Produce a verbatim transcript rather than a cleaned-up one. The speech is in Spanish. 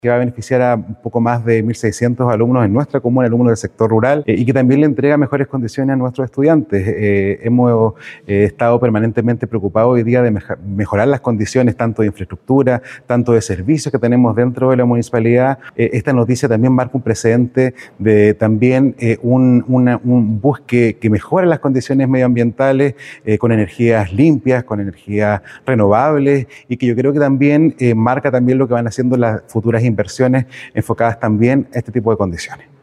que va a beneficiar a un poco más de mil seiscientos alumnos en nuestra comuna, alumnos del sector rural, eh, y que también le entrega mejores condiciones a nuestros estudiantes. Eh, hemos eh, estado permanentemente preocupados hoy día de meja, mejorar las condiciones tanto de infraestructura, tanto de servicios que tenemos dentro de la municipalidad. Eh, esta noticia también marca un precedente de también eh, un, una, un bus que, que mejore las condiciones medioambientales eh, con energías limpias, con energías renovables, y que yo creo que también eh, marca también lo que van haciendo las futuras inversiones enfocadas también a este tipo de condiciones.